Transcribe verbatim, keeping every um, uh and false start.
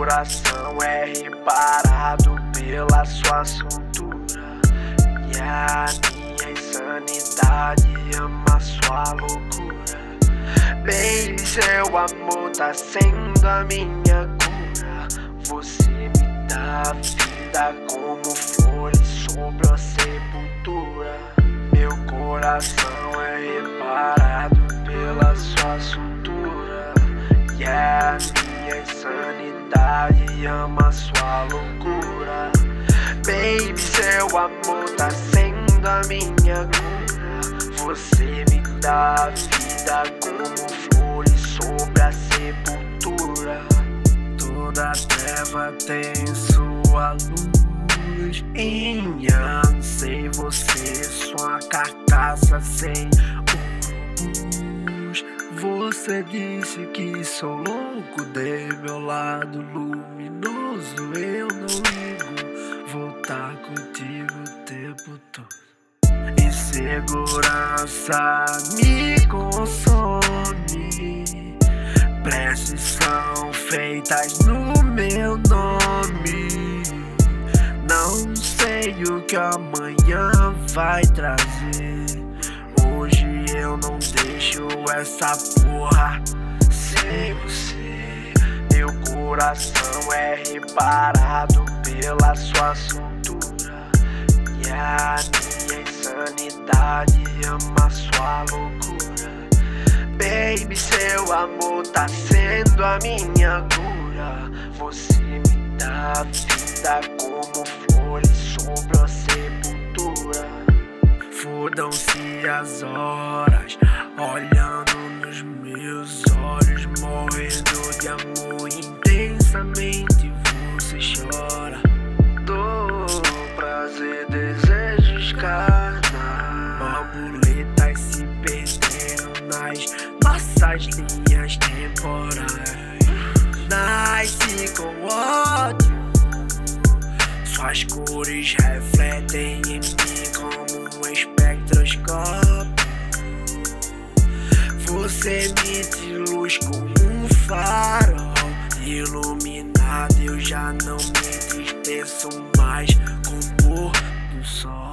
coração é reparado pela sua soltura, e a minha insanidade ama sua loucura. Baby, seu amor tá sendo a minha cura. Você me dá vida como flores sobre a sepultura. Meu coração é reparado pela sua soltura, e a minha insanidade ama sua loucura. Baby, seu amor tá sendo a minha cura. Você me dá vida como flores sobre a sepultura. Toda treva tem sua luz, Inha, sei você, sua carcaça sem urubus. Você disse que sou louco, de meu lado luminoso eu não ligo, vou tá contigo o tempo todo. Insegurança me consome, preces são feitas no meu nome. Não sei o que amanhã vai trazer, hoje eu não deixo essa porra sem você. Meu coração é reparado pela sua soltura, e a minha insanidade ama sua loucura. Baby, seu amor tá sendo a minha cura. Você me dá vida como flores sobre a sepultura. Fodam-se as horas, olhando nos meus olhos, morrendo de amor intensamente. Você chora, dor, prazer, desejos carnais. Borboletas se perderam nas nossas linhas temporais. Nasce com ódio, suas cores refletem em mim como um espectroscópio. Você emite luz como um farol iluminado. Eu já não me entristeço mais com o pôr do sol.